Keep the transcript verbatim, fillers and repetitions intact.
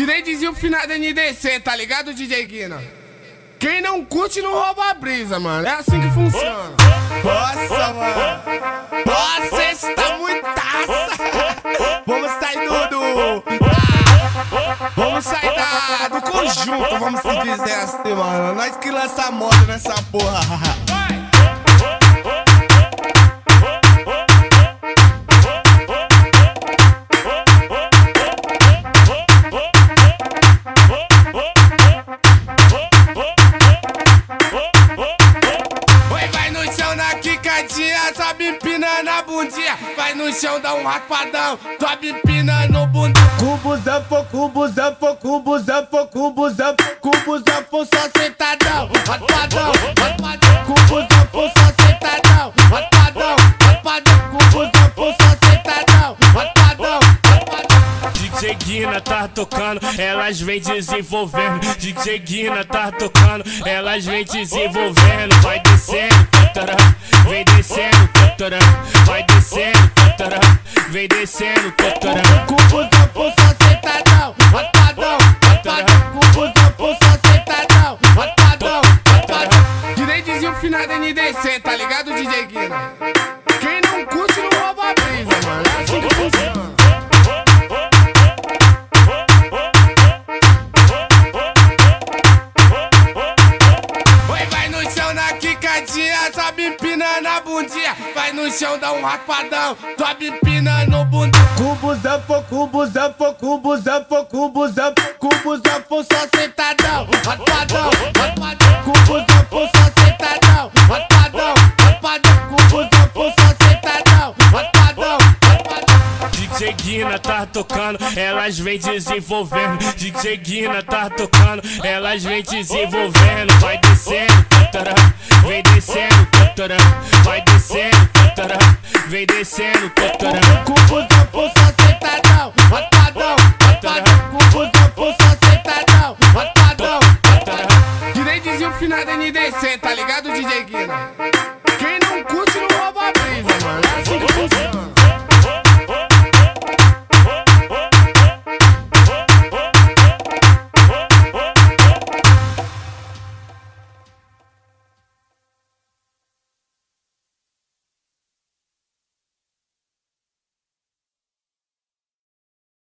nem dizia o finado N D C, tá ligado, D J Guina? Quem não curte não rouba a brisa, mano. É assim que funciona. Nossa, mano. Nossa, esse tá muitaça. Vamos sair do... do ah, vamos sair da, do conjunto, vamos se dizer assim, mano. Nós que lança a moda nessa porra. Sobe empinando a bundinha, vai no chão, dá um rapadão, sobe empinando o bundão. Cubuzão, for cubuzão, for cubuzão, for cubuzão, cubuzão, for só sentadão, rapadão, rapadão. Cubuzão, for só sentadão, rapadão, rapadão. Cubuzão, for só sentadão, rapadão, rapadão. D J Guina tá tocando, elas vem desenvolvendo. D J Guina tá tocando, elas vem desenvolvendo. Vai descendo, tatará, vem descendo, tatará, vai descendo, tatará, vem descendo, tatará. Cubuzão, for só sentadão, rapadão, rapadão. Cubuzão, for só sentadão, rapadão, rapadão. Que nem dizia o finado N D C, tá ligado, D J Guina? Quem não curte não rouba a brisa, mano. É assim que funciona. Sobe empinando a bundinha, vai no chão, dá um rapadão, sobe empinando o bundão. Cubuzão, for cubuzão, for cubuzão, for cubuzão, cubuzão, for só sentadão, rapadão, rapadão. Cubuzão, for só sentadão, rapadão, rapadão. Cubuzão, for só sentadão, rapadão, rapadão. D J Guina tá tocando, elas vem desenvolvendo. D J Guina tá tocando, elas vem desenvolvendo. Vai descendo, tatará, vem descendo, tatará, vai descendo, tatará, vem descendo, tatará. Cubuzão, for só sentadão, rapadão, rapadão. Cubuzão, for só sentadão, rapadão, rapadão. Que nem dizia o finado N D C, tá ligado, D J Guina? Quem não curte não